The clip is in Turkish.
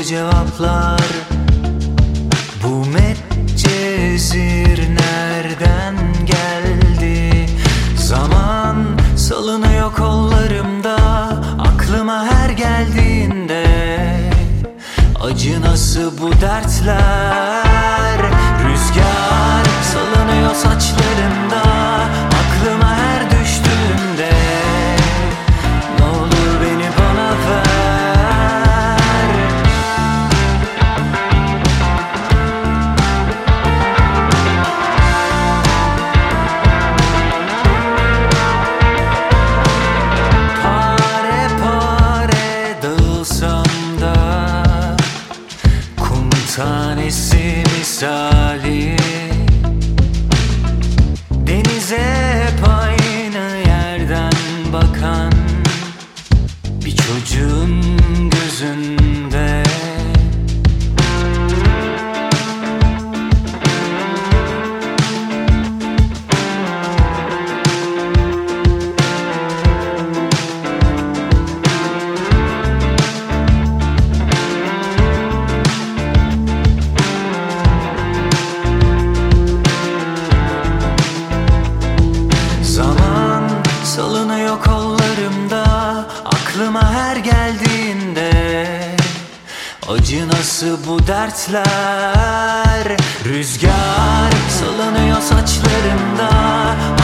Soru cevaplar, bu Medcezir nereden geldi? Zaman salınıyor kollarımda, aklıma her geldiğinde. Acınası bu dertler, rüzgar salınıyor saçlarımda, aklıma her düştüğümde. Ne olur beni bana ver. Pare pare dağılsam da, kum tanesi misali, denize hep aynı yerden bakan bir çocuğun gözünde. Zaman salınıyor kollarımda, aklıma her geldiğinde. Acınası bu dertler, rüzgar salınıyor saçlarımda,